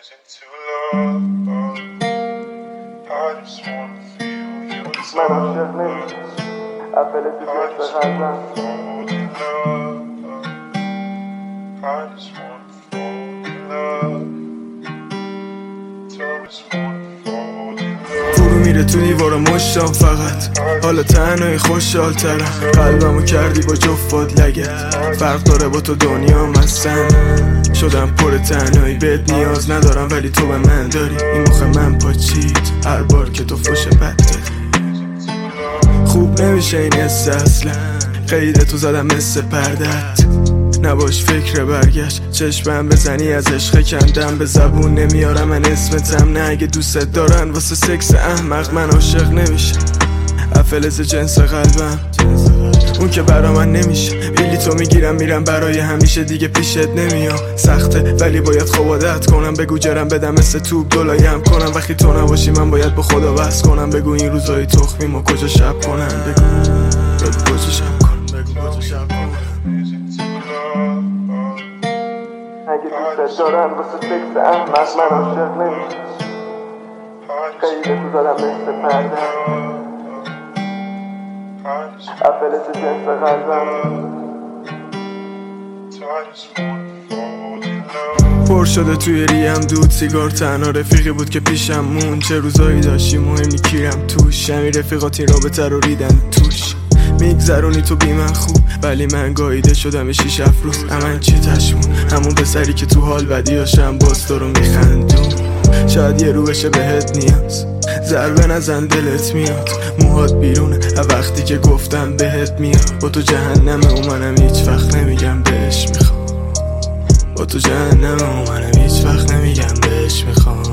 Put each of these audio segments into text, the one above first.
من عاشق نمیشم اول تو جست قلبم فرو میره تو دیوار مشتم فقط حالا تنهایی خوشحال ترم قلبمو کردی با جفت لگت فرق داره با تو دنیا مستم شدم پر تنهایی بهت نیاز ندارم ولی تو به من داری این مخ من پاچید هر بار که تو فوش بد دادی خوب نمیشه این حس اصلا قید تو زدم مثل پردت نباش فکر برگشت چشمم بزنی از عشق کندم به زبون نمیارم من اسمتم نه اگه دوستت دارن واسه سکس احمق من عاشق نمیشم افلز جنس قلبم اون که برا من نمیشه بیلی تو میگیرم میرم برای همیشه دیگه پیشت نمیام سخته ولی باید خوب عادت کنم بگو جرم بدم مثل توپ دولایم کنم وقتی تو نباشی من باید با خدا بس کنم بگو این روزای تخمی ما کجا شب کنم بگو کجا شب کنم بگو کجا شب کنم اگه دوست دارن واسه سکس احمق من عاشق نمیشم قید تو زدم مثل پرده افلز جنس قلبم پر شده توی ریم دود سیگار تنها رفیقی بود که پیشم مون چه روزایی داشتی مهمی کیرم توش همین رفیقاتی رابطه رو ریدن توش میگذرونی تو بی من خوب ولی من گاییده شدم 6 روز امن چی تشمون همون پسری که تو حال بدیاشم باز تو رو میخندون شاید یه رو بشه بهت نیاز ضربه نزن دلت میاد موهات بیرونه وقتی که گفتم بهت میاد با تو جهنمه و منم هیچ وقت نمیگم بهش میخوام با تو جهنمه و منم هیچ وقت نمیگم بهش میخوام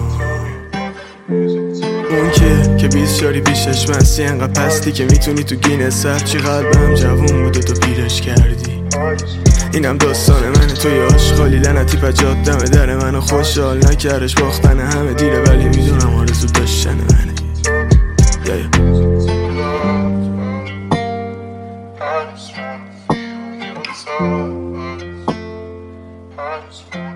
اون که 20 شاری پیشش مستی انقدر پستی که میتونی تو گینس هرچی قلبم جوون بوده تو پیرش کردی اینم داستان منه توی آشغالی لعنتی پجاد دم در منو خوشحال نکردش باختن همه دیره ولی میدونم آرزو داشتن منه I just